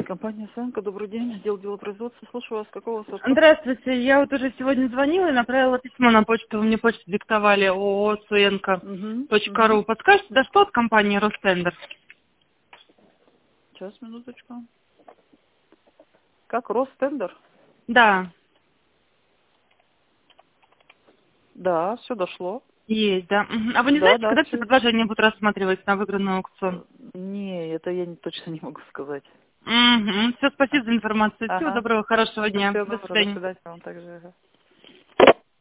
Компания «Санка», добрый день, отдел делопроизводства. Слушаю вас, какого сорта? Здравствуйте, я вот уже сегодня звонила и направила письмо на почту, вы мне почту диктовали, ООО «Суенко.ру». Подскажете, да что от компании «Ростендер»? Сейчас, минуточку. Как, Ростендер? Да, Да, все дошло. есть, да. А вы не Да, знаете, да, когда все все. предложения будут рассматриваться на выигранный аукцион? Не, это я точно не могу сказать. Все, спасибо за информацию. Всего Ага. доброго, хорошего дня. Всего До доброго, до свидания. свидания. Вам также. Ага.